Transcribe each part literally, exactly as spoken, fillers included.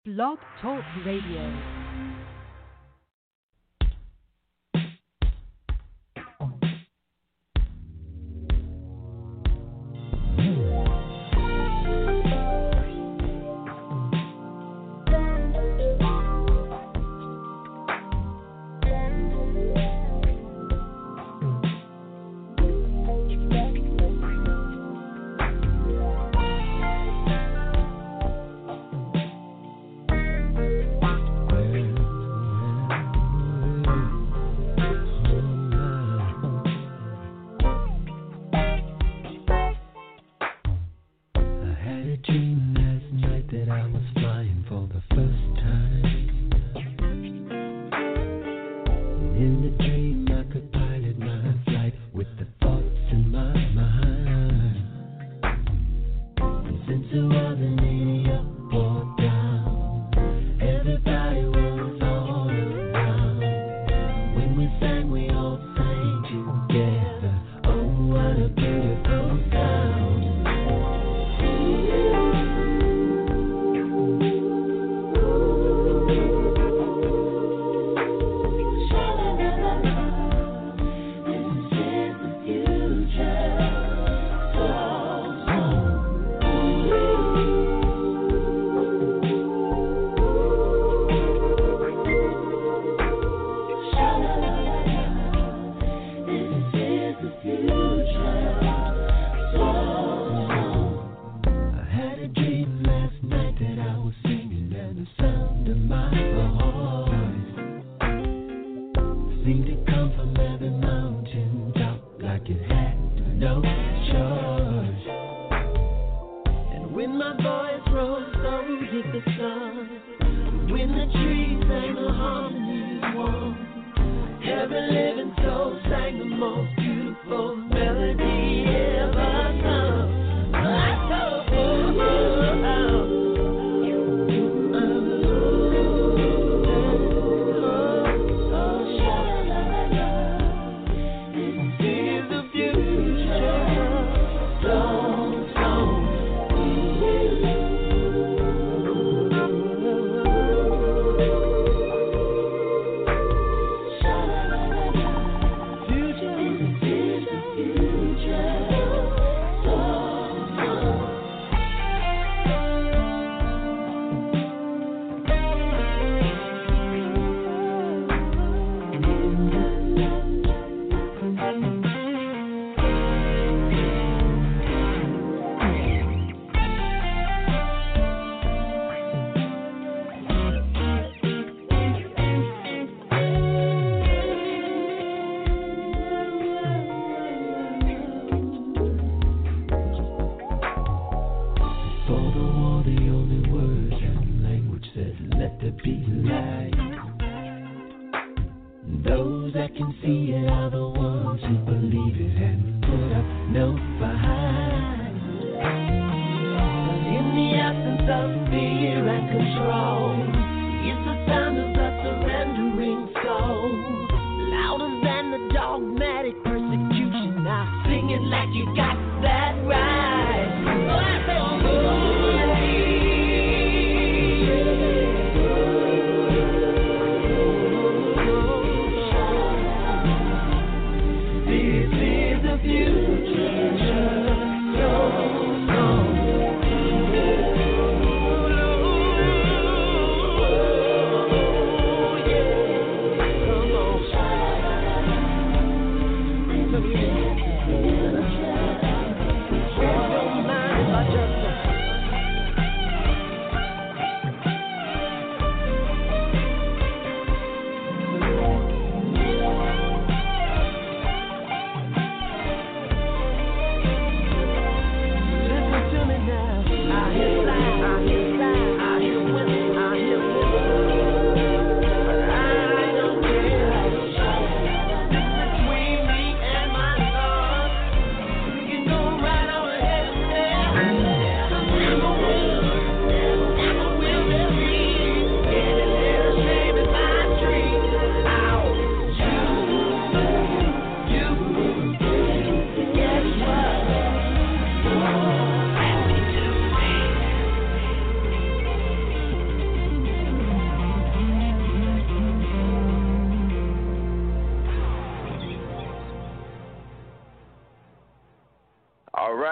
Blog Talk Radio.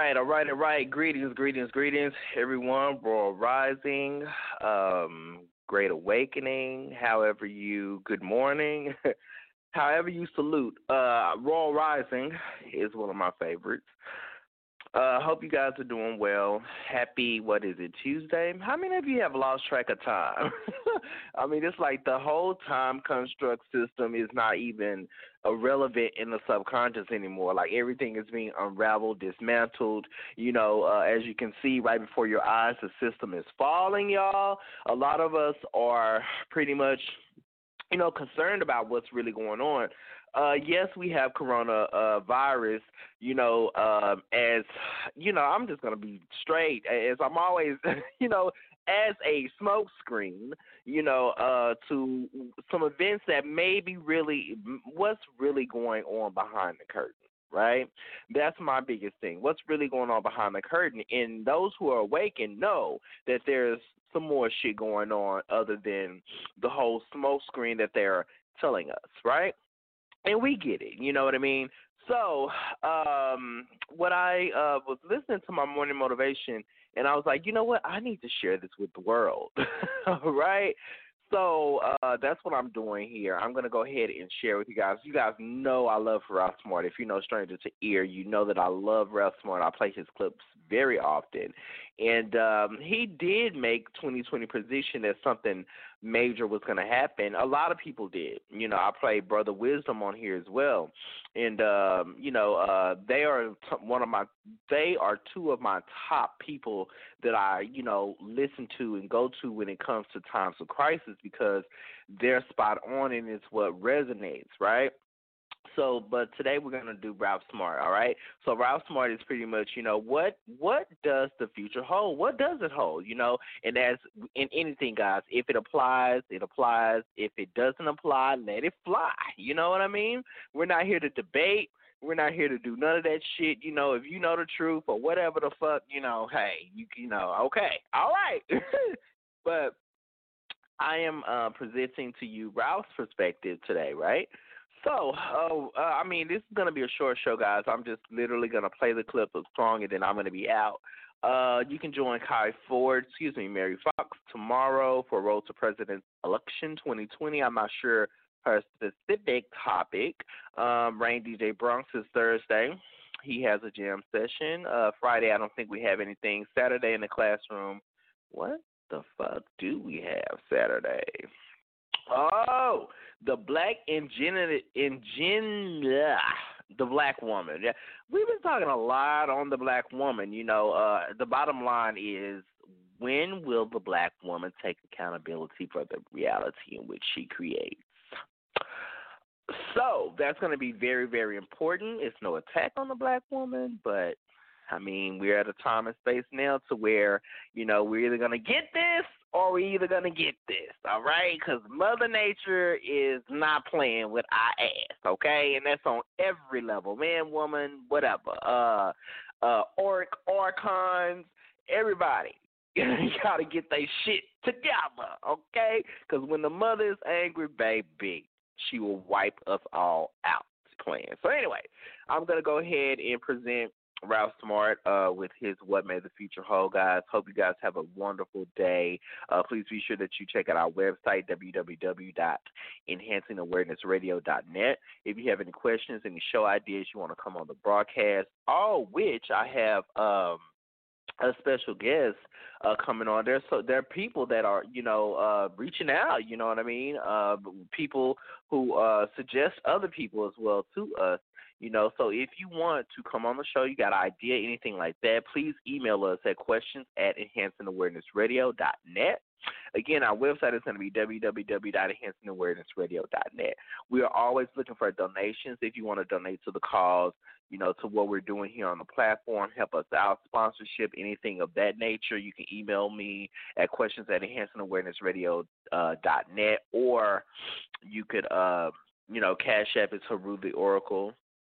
right, all right, all right. Greetings, greetings, greetings, everyone. Royal Rising, um, Great Awakening, however you, good morning, however you salute. Uh, Royal Rising is one of my favorites. Uh, hope you guys are doing well. Happy, what is it, Tuesday? How many of you have lost track of time? I mean, it's like the whole time construct system is not even irrelevant in the subconscious anymore. Like everything is being unraveled, dismantled. You know, uh, as you can see right before your eyes, the system is falling, y'all. A lot of us are pretty much, you know, concerned about what's really going on. Uh, yes, we have corona uh, virus, you know, um, as, you know, I'm just going to be straight, as I'm always, you know, as a smokescreen, you know, uh, to some events that may be really, what's really going on behind the curtain, right? That's my biggest thing. What's really going on behind the curtain? And those who are awakened know that there's some more shit going on other than the whole smoke screen that they're telling us, right? And we get it, you know what I mean? So, um, what I uh, was listening to my morning motivation, and I was like, you know what? I need to share this with the world, right? So uh, that's what I'm doing here. I'm going to go ahead and share with you guys. You guys know I love Ralph Smart. If you know Stranger to Ear, you know that I love Ralph Smart. I play his clips very often. And um, he did make twenty twenty prediction that something major was going to happen. A lot of people did. You know, I play Brother Wisdom on here as well. And, um, you know, uh, they are t- one of my, they are two of my top people that I, you know, listen to and go to when it comes to times of crisis because they're spot on and it's what resonates, right? So, but today we're going to do Ralph Smart, all right? So Ralph Smart is pretty much, you know, what what does the future hold? What does it hold, you know? And as in anything, guys, if it applies, it applies. If it doesn't apply, let it fly. You know what I mean? We're not here to debate. We're not here to do none of that shit. You know, if you know the truth or whatever the fuck, you know, hey, you, you know, okay, all right. But I am uh, presenting to you Ralph's perspective today, right? So, oh, uh, I mean, this is going to be a short show, guys. I'm just literally going to play the clip of the song, and then I'm going to be out. Uh, you can join Kai Ford, excuse me, Mary Fox, tomorrow for Road to President Election twenty twenty. I'm not sure her specific topic. Um, Rain D J Bronx is Thursday. He has a jam session. Uh, Friday, I don't think we have anything. Saturday in the classroom. What the fuck do we have Saturday? Oh, the black engine, engine, the black woman. Yeah, we've been talking a lot on the black woman. You know, uh, the bottom line is, when will the black woman take accountability for the reality in which she creates? So that's going to be very, very important. It's no attack on the black woman, but I mean, we're at a time and space now to where, you know, we're either going to get this or we're either going to get this, all right? Because Mother Nature is not playing with our ass, okay? And that's on every level, man, woman, whatever. Uh, uh, orc, archons, everybody. You got to get their shit together, okay? Because when the mother is angry, baby, she will wipe us all out, clan. So anyway, I'm going to go ahead and present Ralph Smart uh, with his What May the Future Hold, guys. Hope you guys have a wonderful day. Uh, please be sure that you check out our website, w w w dot enhancing awareness radio dot net. If you have any questions, any show ideas, you want to come on the broadcast, all which I have um, a special guest uh, coming on. There's so there are people that are, you know, uh, reaching out, you know what I mean? Uh, people who uh, suggest other people as well to us. You know, so if you want to come on the show, you got an idea, anything like that, please email us at questions at enhancing awareness radio dot net. Again, our website is going to be w w w dot enhancing awareness radio dot net. We are always looking for donations. If you want to donate to the cause, you know, to what we're doing here on the platform, help us out, sponsorship, anything of that nature, you can email me at questions at enhancing awareness radio dot net, or you could, uh, you know, Cash App is Haru the Oracle.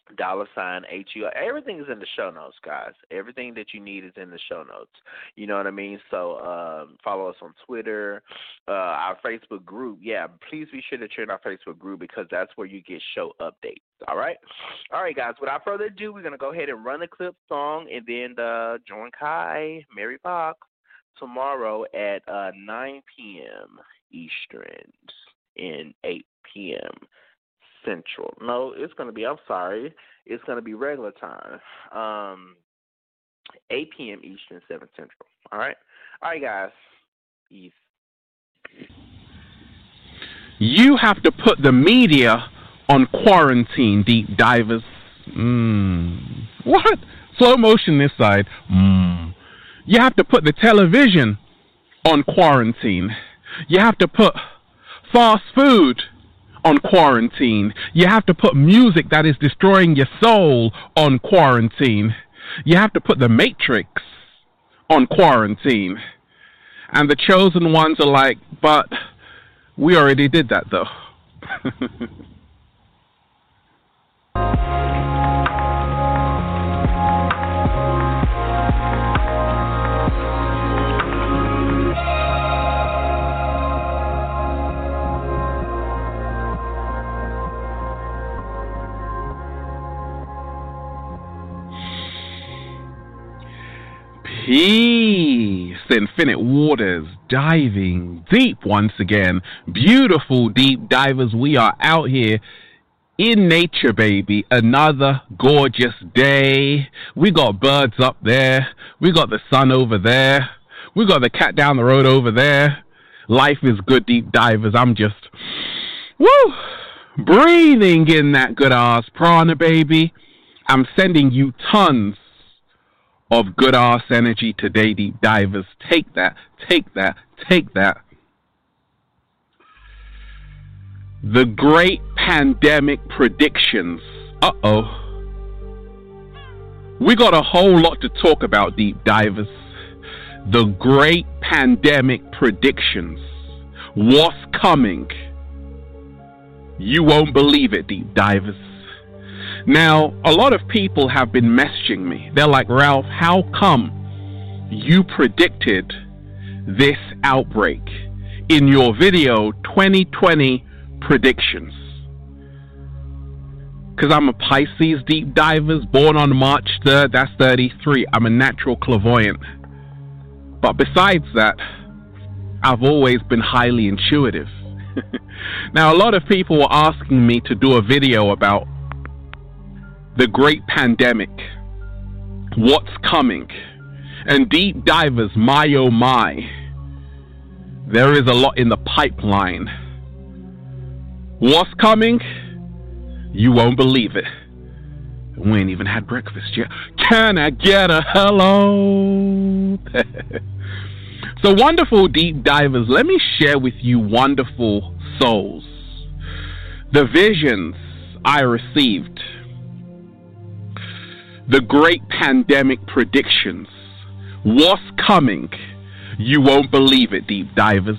dollar sign H U. Everything is in the show notes, guys. Everything that you need is in the show notes. You know what I mean? So um, follow us on Twitter, uh, our Facebook group. Yeah, please be sure that you're in our Facebook group because that's where you get show updates. All right? All right, guys. Without further ado, we're going to go ahead and run the clip song and then uh, join Kai, Mary Fox, tomorrow at uh, nine p.m. Eastern and eight p.m. Central. No, it's going to be, I'm sorry, it's going to be regular time. Um, eight p.m. Eastern, seven Central. All right? All right, guys. Peace. You have to put the media on quarantine, deep divers. Mm. What? Slow motion this side. Mm. You have to put the television on quarantine. You have to put fast food on quarantine. You have to put music that is destroying your soul on quarantine. You have to put the Matrix on quarantine. And the chosen ones are like, but we already did that though. Peace, infinite waters, diving deep once again. Beautiful deep divers, we are out here in nature, baby. Another gorgeous day. We got birds up there. We got the sun over there. We got the cat down the road over there. Life is good, deep divers. I'm just, woo, breathing in that good ass prana, baby. I'm sending you tons of good ass energy today, deep divers. Take that, take that, take that. The great pandemic predictions. Uh-oh. We got a whole lot to talk about, deep divers. The great pandemic predictions. What's coming? You won't believe it, deep divers. Now, a lot of people have been messaging me. They're like, Ralph, how come you predicted this outbreak in your video twenty twenty predictions? Because I'm a Pisces, deep divers, born on March third, that's thirty-three. I'm a natural clairvoyant. But besides that, I've always been highly intuitive. Now, a lot of people were asking me to do a video about the great pandemic, what's coming, and deep divers, my oh my, there is a lot in the pipeline. What's coming? You won't believe it. We ain't even had breakfast yet. Can I get a hello? So wonderful deep divers, let me share with you, wonderful souls, the visions I received. The great pandemic predictions. What's coming? You won't believe it, deep divers.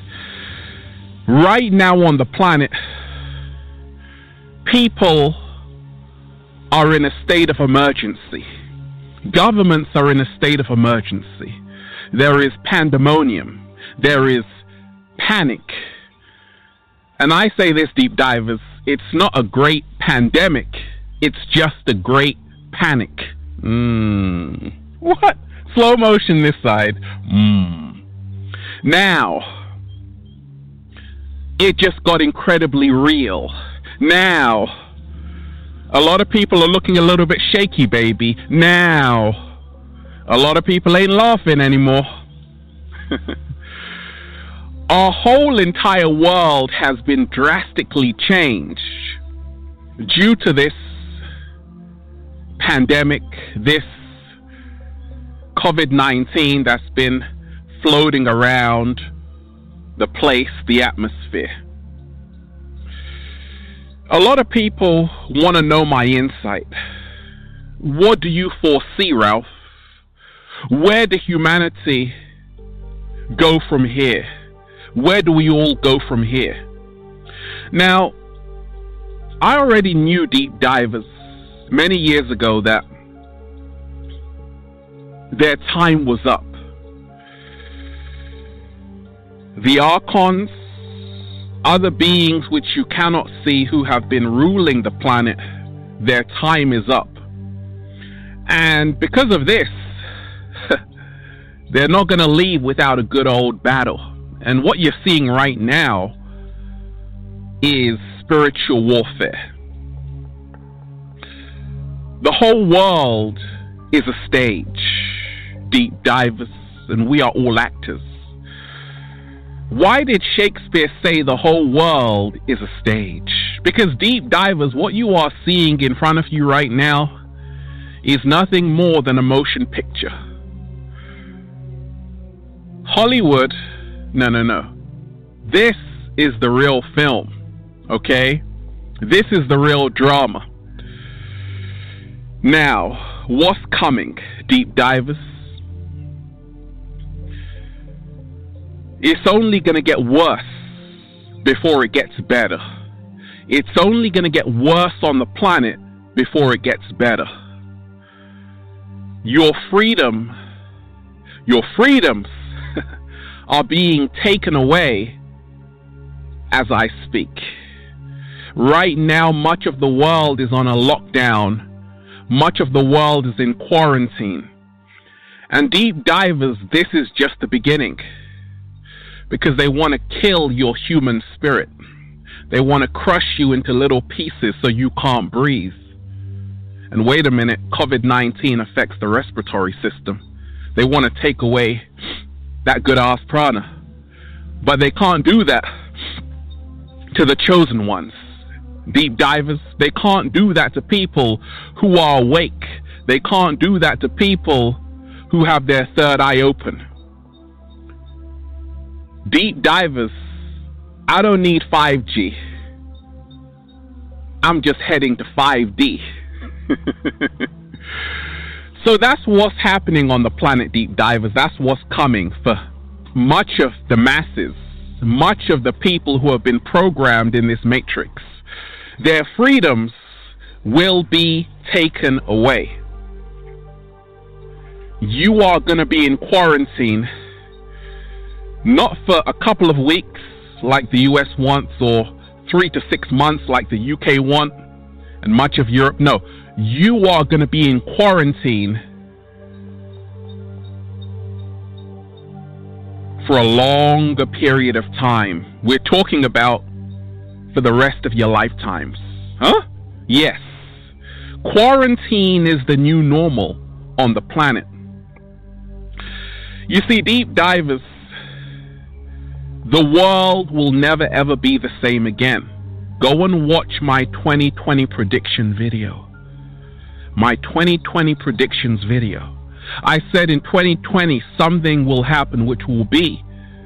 Right now on the planet, people are in a state of emergency. Governments are in a state of emergency. There is pandemonium. There is panic. And I say this, deep divers, it's not a great pandemic. It's just a great panic. Mm. What? Slow motion this side. Mm. Now, it just got incredibly real. Now, a lot of people are looking a little bit shaky, baby. Now, a lot of people ain't laughing anymore. Our whole entire world has been drastically changed due to this pandemic, this COVID nineteen that's been floating around the place, the atmosphere. A lot of people want to know my insight. What do you foresee, Ralph? Where does humanity go from here? Where do we all go from here? Now, I already knew, deep divers, many years ago that their time was up. The Archons, other beings which you cannot see who have been ruling the planet, their time is up. And because of this, they're not going to leave without a good old battle. And what you're seeing right now is spiritual warfare. The whole world is a stage, deep divers, and we are all actors. Why did Shakespeare say the whole world is a stage? Because, deep divers, what you are seeing in front of you right now is nothing more than a motion picture. Hollywood, no, no, no. This is the real film, okay? This is the real drama. Now, what's coming, deep divers? It's only going to get worse before it gets better. It's only going to get worse on the planet before it gets better. Your freedom, your freedoms are being taken away as I speak. Right now, much of the world is on a lockdown. Much of the world is in quarantine. And deep divers, this is just the beginning. Because they want to kill your human spirit. They want to crush you into little pieces so you can't breathe. And wait a minute, COVID nineteen affects the respiratory system. They want to take away that good ass prana. But they can't do that to the chosen ones. Deep divers, they can't do that to people who are awake. They can't do that to people who have their third eye open. Deep divers, I don't need five G. I'm just heading to five D. So that's what's happening on the planet, deep divers. That's what's coming for much of the masses, much of the people who have been programmed in this matrix. Their freedoms will be taken away. You are going to be in quarantine, not for a couple of weeks like the U S wants, or three to six months like the U K want, and much of Europe. No, you are going to be in quarantine for a longer period of time. We're talking about for the rest of your lifetimes. Huh? Yes. Quarantine is the new normal on the planet. You see, deep divers, the world will never ever be the same again. Go and watch my twenty twenty prediction video. My twenty twenty predictions video. I said in twenty twenty something will happen which will be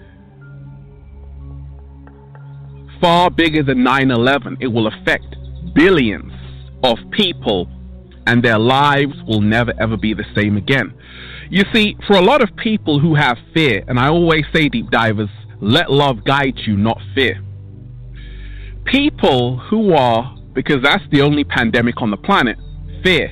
far bigger than nine eleven. It will affect billions of people, and their lives will never ever be the same again. You see, for a lot of people who have fear, and I always say, deep divers, let love guide you, not fear. People who are, because that's the only pandemic on the planet, fear.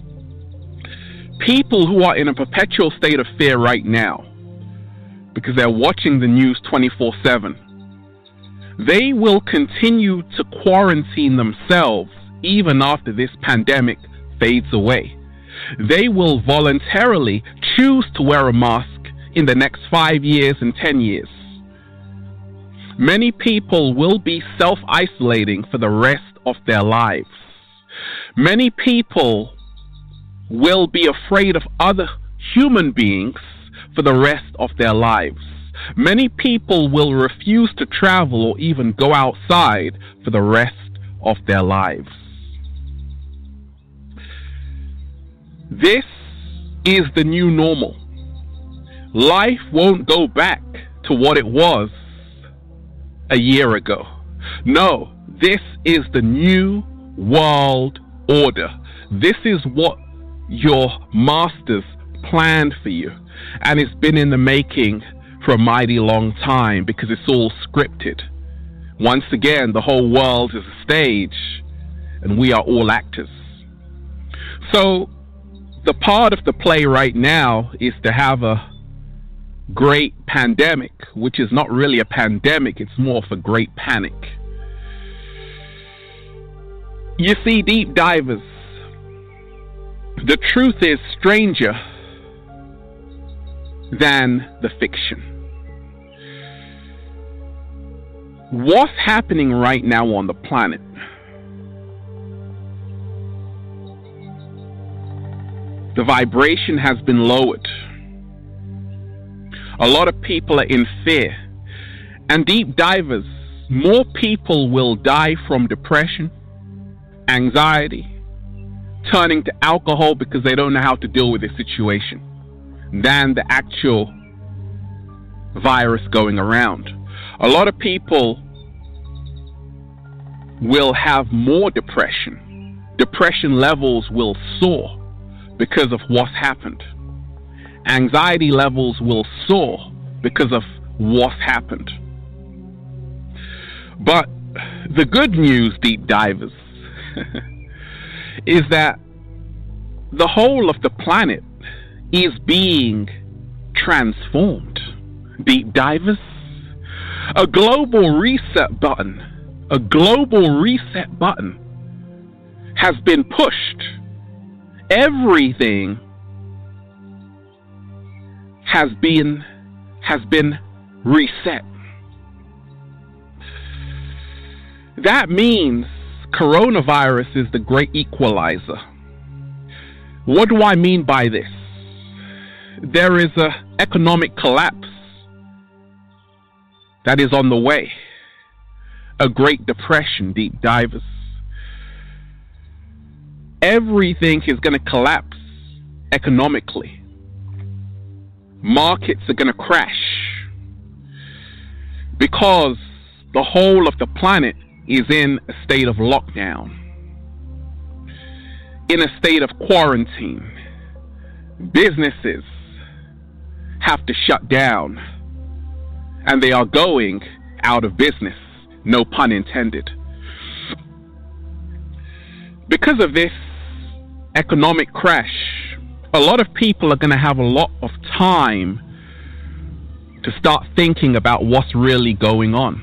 People who are in a perpetual state of fear right now, because they're watching the news twenty-four seven, they will continue to quarantine themselves even after this pandemic fades away. They will voluntarily choose to wear a mask in the next five years and ten years. Many people will be self-isolating for the rest of their lives. Many people will be afraid of other human beings for the rest of their lives. Many people will refuse to travel or even go outside for the rest of their lives. This is the new normal. Life won't go back to what it was a year ago. No, this is the new world order. This is what your masters planned for you, and it's been in the making for a mighty long time because it's all scripted. Once again, the whole world is a stage, and we are all actors. So the part of the play right now is to have a great pandemic, which is not really a pandemic, it's more of a great panic. You see, deep divers, the truth is stranger than the fiction. What's happening right now on the planet? The vibration has been lowered. A lot of people are in fear. And deep divers, more people will die from depression, anxiety, turning to alcohol because they don't know how to deal with the situation, than the actual virus going around. A lot of people will have more depression. Depression levels will soar because of what's happened. Anxiety levels will soar because of what's happened. But the good news, deep divers, is that the whole of the planet is being transformed. Deep divers, a global reset button, a global reset button has been pushed. Everything has been has been reset. That means coronavirus is the great equalizer. What do I mean by this? There is an economic collapse that is on the way. A Great Depression, deep divers. Everything is going to collapse economically. Markets are going to crash because the whole of the planet is in a state of lockdown, in a state of quarantine. Businesses have to shut down, and they are going out of business, no pun intended. Because of this economic crash, a lot of people are going to have a lot of time to start thinking about what's really going on.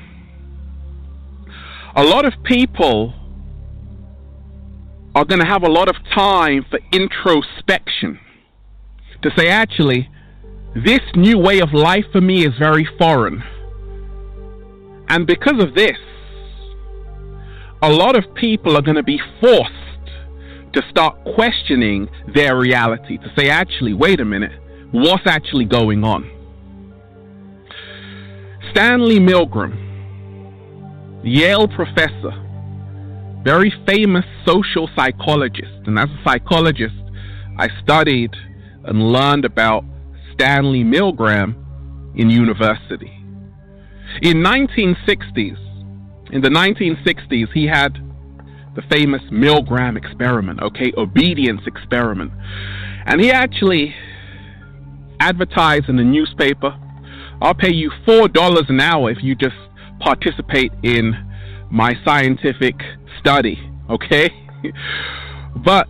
A lot of people are going to have a lot of time for introspection, to say, actually, this new way of life for me is very foreign. And because of this, a lot of people are going to be forced to start questioning their reality, to say, actually, wait a minute, what's actually going on? Stanley Milgram, Yale professor, very famous social psychologist, and as a psychologist, I studied and learned about Stanley Milgram in university. In nineteen sixties, in the nineteen sixties, he had the famous Milgram experiment, okay, obedience experiment. And he actually advertised in the newspaper, I'll pay you four dollars an hour if you just participate in my scientific study, okay? But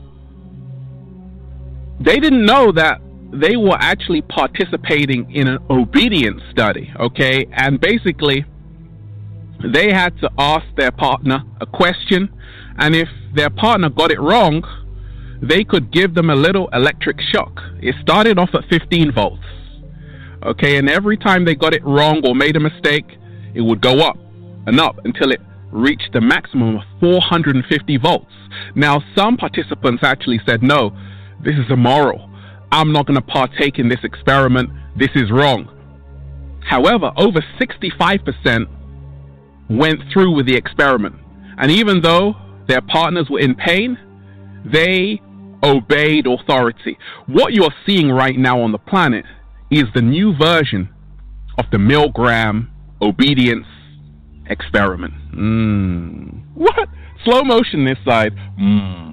they didn't know that they were actually participating in an obedience study, okay? And basically, they had to ask their partner a question, and if their partner got it wrong, they could give them a little electric shock. It started off at fifteen volts, okay? And every time they got it wrong or made a mistake, it would go up and up until it reached the maximum of four hundred fifty volts. Now, some participants actually said, no, this is immoral. I'm not going to partake in this experiment. This is wrong. However, over sixty-five percent went through with the experiment. And even though their partners were in pain, they obeyed authority. What you're seeing right now on the planet is the new version of the Milgram obedience experiment. Mm. What? Slow motion this side. Mm.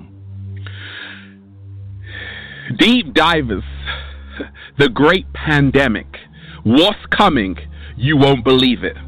Deep divers, the great pandemic. What's coming? You won't believe it.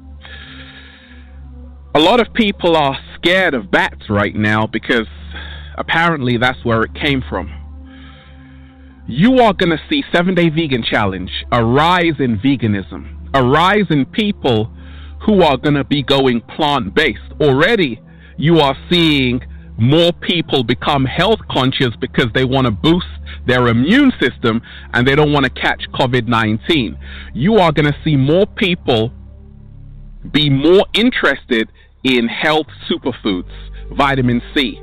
A lot of people are scared of bats right now because apparently that's where it came from. You are going to see seven-day vegan challenge, a rise in veganism, a rise in people who are going to be going plant-based. Already, you are seeing more people become health conscious because they want to boost their immune system and they don't want to catch COVID nineteen. You are going to see more people be more interested in health superfoods, vitamin C,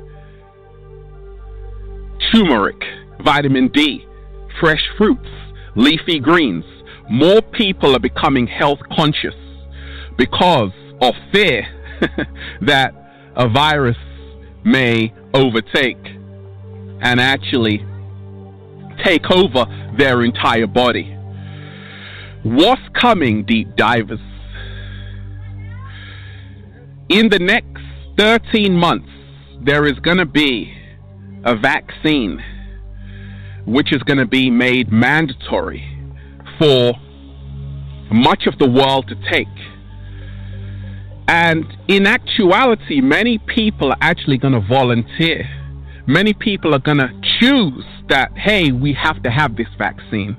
turmeric, vitamin D, fresh fruits, leafy greens. More people are becoming health conscious because of fear that a virus may overtake and actually take over their entire body. What's coming, deep divers? In the next thirteen months, there is going to be a vaccine which is going to be made mandatory for much of the world to take. And in actuality, many people are actually going to volunteer. Many people are going to choose that, hey, we have to have this vaccine.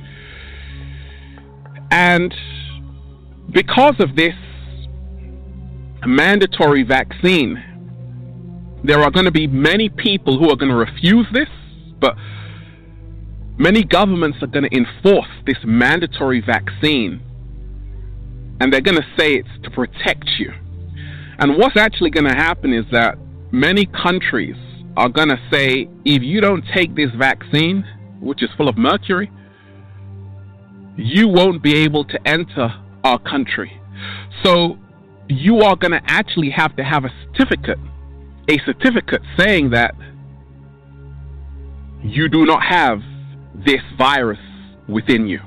And because of this mandatory vaccine, there are going to be many people who are going to refuse this, but many governments are going to enforce this mandatory vaccine. And they're going to say it's to protect you. And what's actually going to happen is that many countries are going to say, if you don't take this vaccine, which is full of mercury, you won't be able to enter our country. So you are going to actually have to have a certificate, a certificate saying that you do not have this virus within you.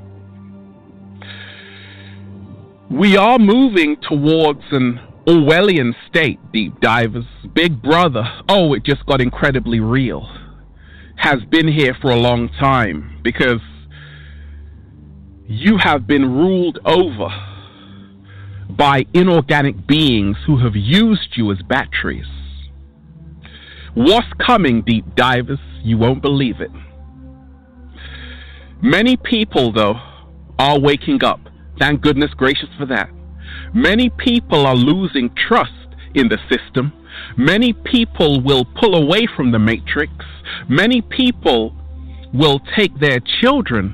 We are moving towards an Orwellian state, deep divers. Big Brother, oh, it just got incredibly real, has been here for a long time because you have been ruled over by inorganic beings who have used you as batteries. What's coming, deep divers? You won't believe it. Many people, though, are waking up. Thank goodness gracious for that. Many people are losing trust in the system. Many people will pull away from the matrix. Many people will take their children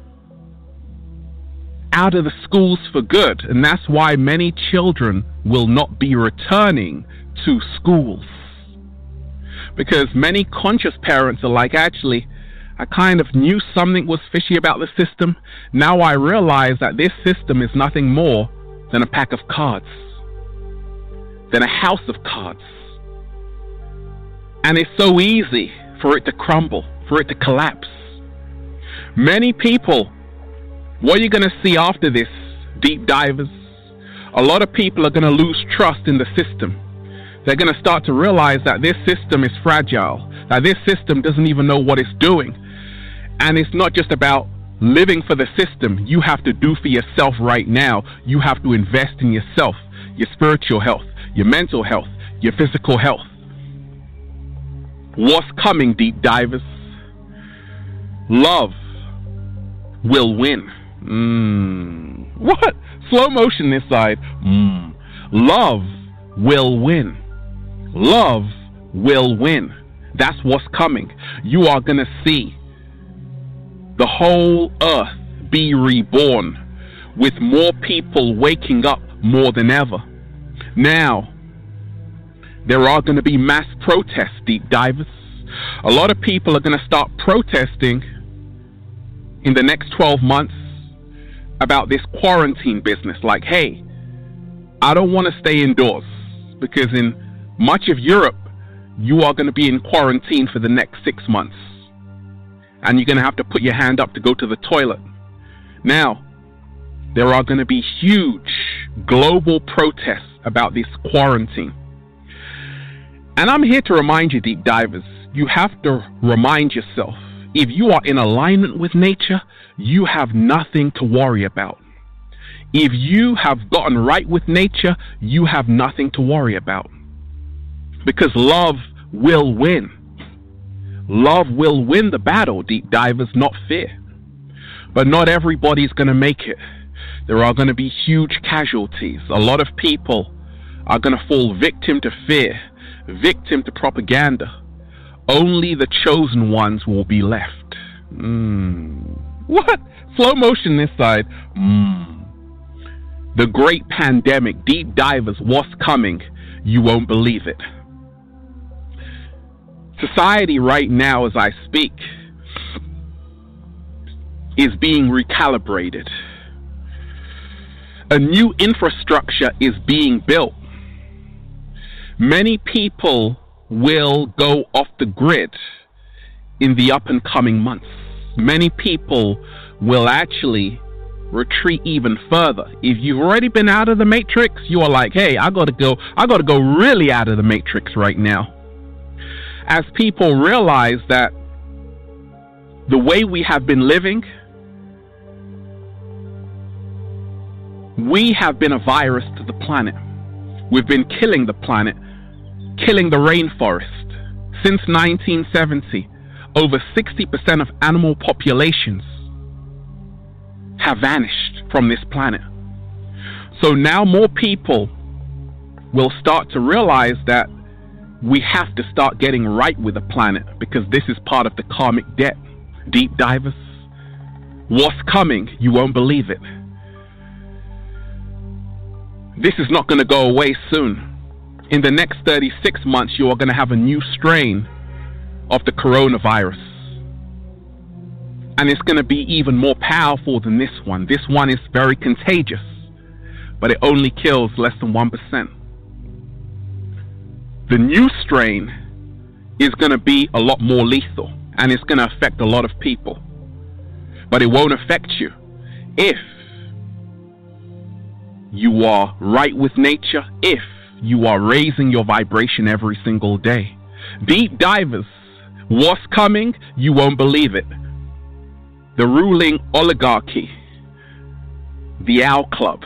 out of the schools for good. And that's why many children will not be returning to schools. Because many conscious parents are like, actually, I kind of knew something was fishy about the system. Now I realize that this system is nothing more than a pack of cards, than a house of cards. And it's so easy for it to crumble, for it to collapse. Many people, what are you going to see after this, deep divers? A lot of people are going to lose trust in the system. They're going to start to realize that this system is fragile, that this system doesn't even know what it's doing. And it's not just about living for the system. You have to do for yourself right now. You have to invest in yourself, your spiritual health, your mental health, your physical health. What's coming, deep divers? Love will win. Mm. What? Slow motion this side. Mm. Love will win. Love will win. That's what's coming. You are going to see the whole earth be reborn with more people waking up more than ever. Now, there are going to be mass protests, deep divers. A lot of people are going to start protesting in the next twelve months about this quarantine business. Like, hey, I don't want to stay indoors because in much of Europe, you are going to be in quarantine for the next six months. And you're going to have to put your hand up to go to the toilet. Now, there are going to be huge global protests about this quarantine. And I'm here to remind you, deep divers, you have to remind yourself, if you are in alignment with nature, you have nothing to worry about. If you have gotten right with nature, you have nothing to worry about. Because love will win. Love will win the battle, deep divers, not fear. But not everybody's going to make it. There are going to be huge casualties. A lot of people are going to fall victim to fear, victim to propaganda. Only the chosen ones will be left. Mm. What? Slow motion this side. Mm. The great pandemic, deep divers, what's coming? You won't believe it. Society right now, as I speak, is being recalibrated. A new infrastructure is being built. Many people will go off the grid in the up and coming months. Many people will actually retreat even further. If you've already been out of the matrix, you are like, hey, I gotta go, I gotta go really out of the matrix right now. As people realize that the way we have been living, we have been a virus to the planet. We've been killing the planet, killing the rainforest. Since nineteen seventy, over sixty percent of animal populations have vanished from this planet. So now more people will start to realize that we have to start getting right with the planet, because this is part of the karmic debt. Deep divers, what's coming? You won't believe it. This is not going to go away soon. In the next thirty-six months, you are going to have a new strain of the coronavirus. And it's going to be even more powerful than this one. This one is very contagious, but it only kills less than one percent. The new strain is going to be a lot more lethal, and it's going to affect a lot of people. But it won't affect you if you are right with nature, if you are raising your vibration every single day. Deep divers, what's coming? You won't believe it. The ruling oligarchy, the Owl Club,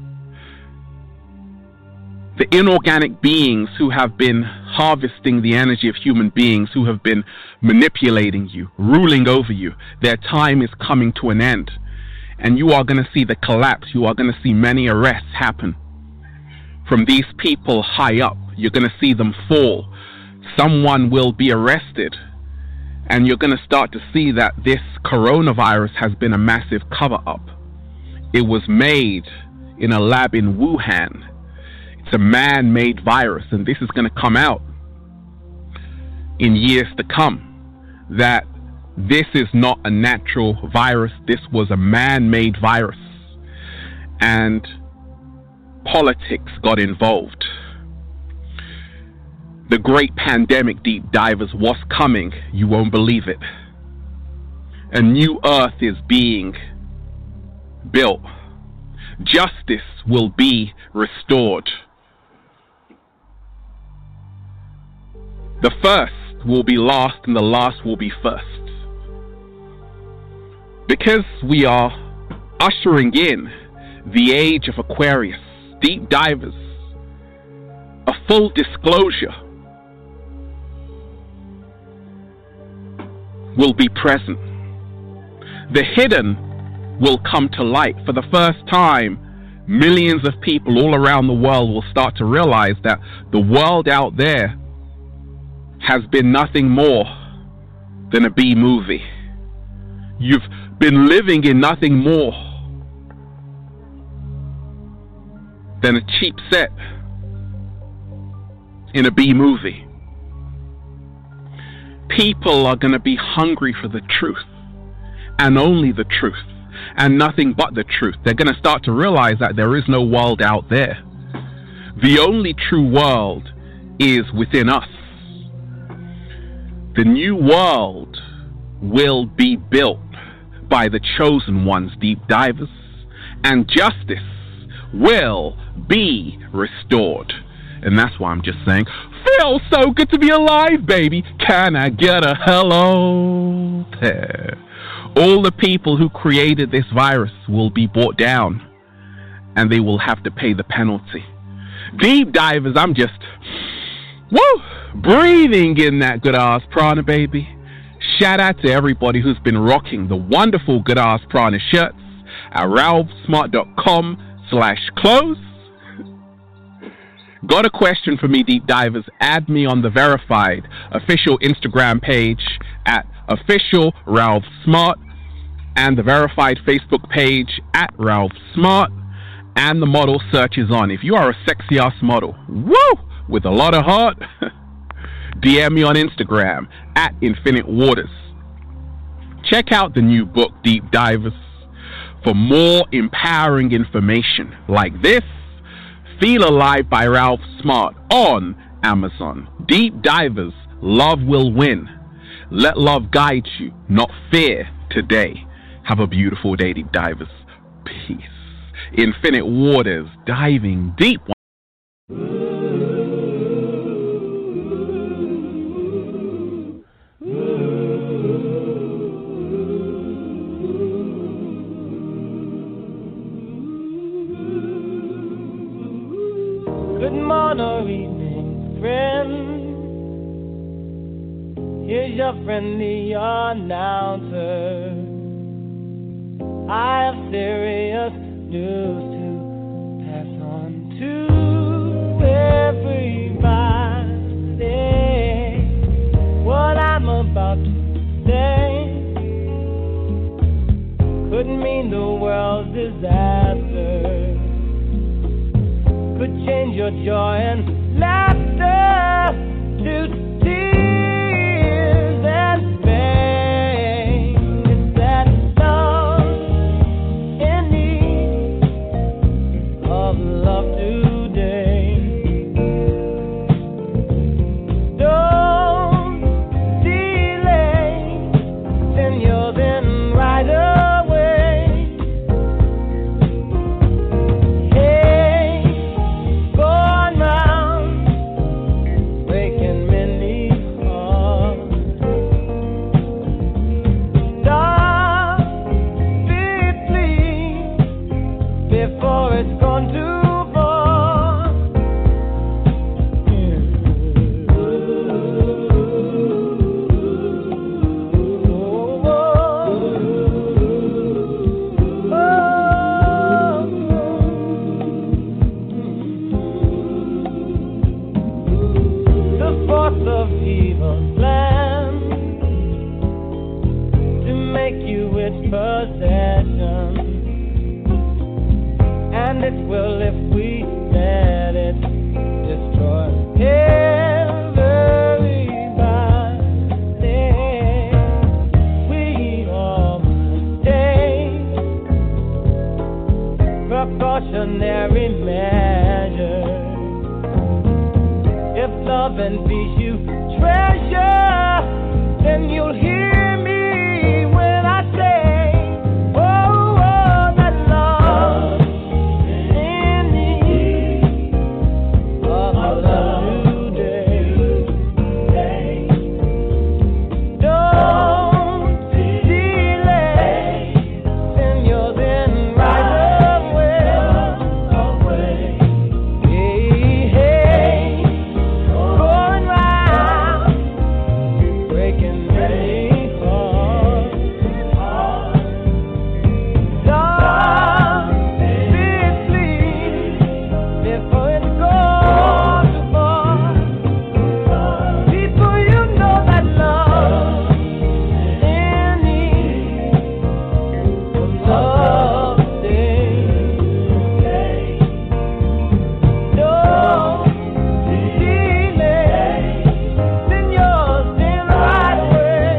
the inorganic beings who have been harvesting the energy of human beings, who have been manipulating you, ruling over you, their time is coming to an end. And you are going to see the collapse. You are going to see many arrests happen from these people high up. You're going to see them fall. Someone will be arrested. And you're going to start to see that this coronavirus has been a massive cover-up. It was made in a lab in Wuhan. It's a man-made virus, and this is going to come out in years to come, that this is not a natural virus. This was a man-made virus, and politics got involved. The great pandemic, deep divers, what's coming? You won't believe it. A new earth is being built. Justice will be restored. The first will be last and the last will be first. Because we are ushering in the age of Aquarius, deep divers, a full disclosure will be present. The hidden will come to light. For the first time, millions of people all around the world will start to realize that the world out there has been nothing more than a B movie. You've been living in nothing more than a cheap set in a B movie. People are going to be hungry for the truth, and only the truth, and nothing but the truth. They're going to start to realize that there is no world out there. The only true world is within us. The new world will be built by the chosen ones, deep divers, and justice will be restored. And that's why I'm just saying, feels so good to be alive, baby. Can I get a hello there? All the people who created this virus will be brought down, and they will have to pay the penalty. Deep divers, I'm just, woo, breathing in that good ass prana, baby. shout out to everybody who's been rocking the wonderful Good Ass Prana shirts at ralphsmart.com slash clothes. Got a question for me, deep divers? Add me on the verified official Instagram page at official Ralph Smart and the verified Facebook page at Ralph Smart, and the model search is on. If you are a sexy ass model, woo, with a lot of heart, D M me on Instagram at Infinite Waters. Check out the new book, Deep Divers, for more empowering information like this. Feel Alive by Ralph Smart on Amazon. Deep Divers, love will win. Let love guide you, not fear, today. Have a beautiful day, Deep Divers. Peace. Infinite Waters, diving deep. Good morning or evening, friend. Here's your friendly announcer. I have serious news to pass on to everybody. What I'm about to say could mean the world's disaster. Could change your joy and laughter to tears and pain. It's that love in need of love today. Don't delay, then you're then right away. Hey, going round, breaking many hearts. Stop it, please, before it's gone too far. The force of evil's plan to make you its possession, and it will if we let it destroy everybody. We all must take precautionary measures. If love and peace you treasure, then you'll hear me when I say, oh, oh, that love in need of love today. Don't delay, then you're then right away. Hey, hey, going round, breaking many hearts. Stop it, please, before it goes too far. People, you know that love in need of love today. Don't delay, then you're still right away.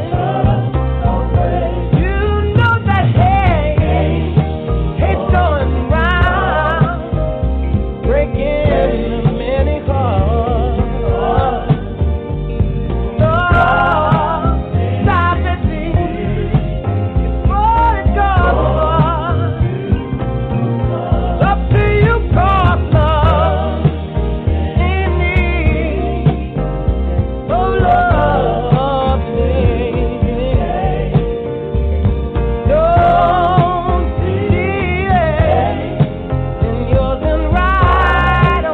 You know that hate, hate's going round, breaking many hearts. Stop, stop it, please, before it goes far. Up to you, cause love in need of love today. Don't delay, and you're then right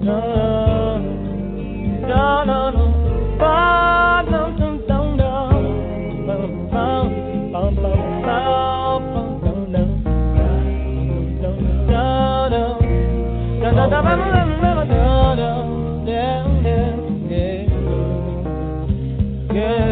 Yeah.